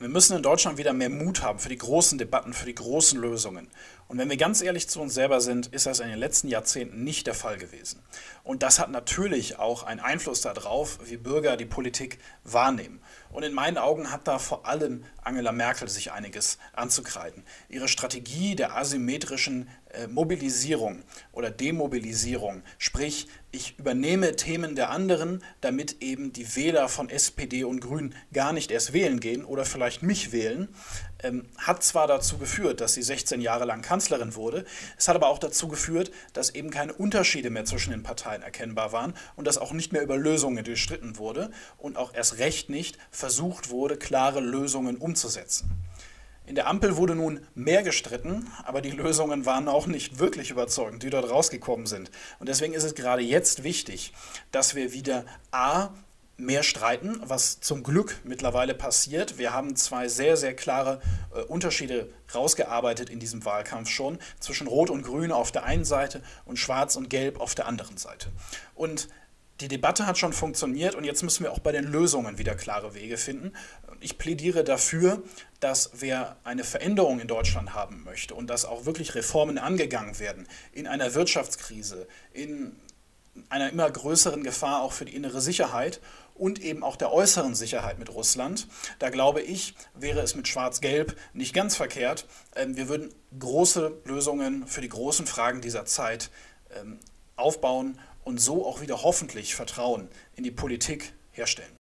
Wir müssen in Deutschland wieder mehr Mut haben für die großen Debatten, für die großen Lösungen. Und wenn wir ganz ehrlich zu uns selber sind, ist das in den letzten Jahrzehnten nicht der Fall gewesen. Und das hat natürlich auch einen Einfluss darauf, wie Bürger die Politik wahrnehmen. Und in meinen Augen hat da vor allem Angela Merkel sich einiges anzukreiden. Ihre Strategie der asymmetrischen Mobilisierung oder Demobilisierung, sprich, ich übernehme Themen der anderen, damit eben die Wähler von SPD und Grünen gar nicht erst wählen gehen oder vielleicht mich wählen, hat zwar dazu geführt, dass sie 16 Jahre lang Kanzlerin wurde, es hat aber auch dazu geführt, dass eben keine Unterschiede mehr zwischen den Parteien erkennbar waren und dass auch nicht mehr über Lösungen gestritten wurde und auch erst recht nicht versucht wurde, klare Lösungen umzusetzen. In der Ampel wurde nun mehr gestritten, aber die Lösungen waren auch nicht wirklich überzeugend, die dort rausgekommen sind. Und deswegen ist es gerade jetzt wichtig, dass wir wieder mehr streiten, was zum Glück mittlerweile passiert. Wir haben zwei sehr, sehr klare Unterschiede rausgearbeitet in diesem Wahlkampf schon, zwischen Rot und Grün auf der einen Seite und Schwarz und Gelb auf der anderen Seite. Und die Debatte hat schon funktioniert und jetzt müssen wir auch bei den Lösungen wieder klare Wege finden. Ich plädiere dafür, dass wer eine Veränderung in Deutschland haben möchte und dass auch wirklich Reformen angegangen werden in einer Wirtschaftskrise, in einer immer größeren Gefahr auch für die innere Sicherheit und eben auch der äußeren Sicherheit mit Russland. Da glaube ich, wäre es mit Schwarz-Gelb nicht ganz verkehrt. Wir würden große Lösungen für die großen Fragen dieser Zeit aufbauen und so auch wieder hoffentlich Vertrauen in die Politik herstellen.